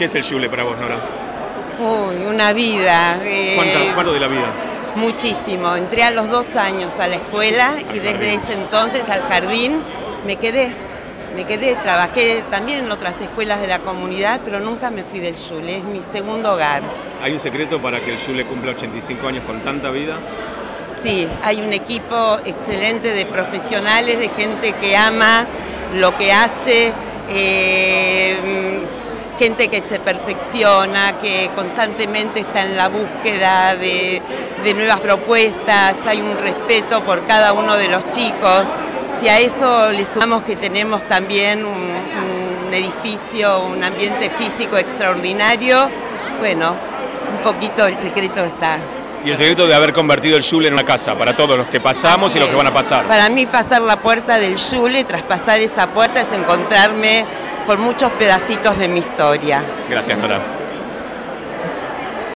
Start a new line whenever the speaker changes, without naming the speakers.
¿Qué es el Xule para vos, Nora?
Uy, una vida.
¿Cuánto de la vida?
Muchísimo. Entré a los 2 años a la escuela y desde ese entonces al jardín me quedé, trabajé también en otras escuelas de la comunidad, pero nunca me fui del Xule, es mi segundo hogar.
¿Hay un secreto para que el Xule cumpla 85 años con tanta vida?
Sí, hay un equipo excelente de profesionales, de gente que ama lo que hace, gente que se perfecciona, que constantemente está en la búsqueda de nuevas propuestas, hay un respeto por cada uno de los chicos. Si a eso le sumamos que tenemos también un edificio, un ambiente físico extraordinario, bueno, un poquito el secreto está.
Y el secreto de haber convertido el Xule en una casa para todos los que pasamos y los que van a pasar.
Para mí pasar la puerta del Xule, traspasar esa puerta es encontrarme con muchos pedacitos de mi historia.
Gracias, Nora.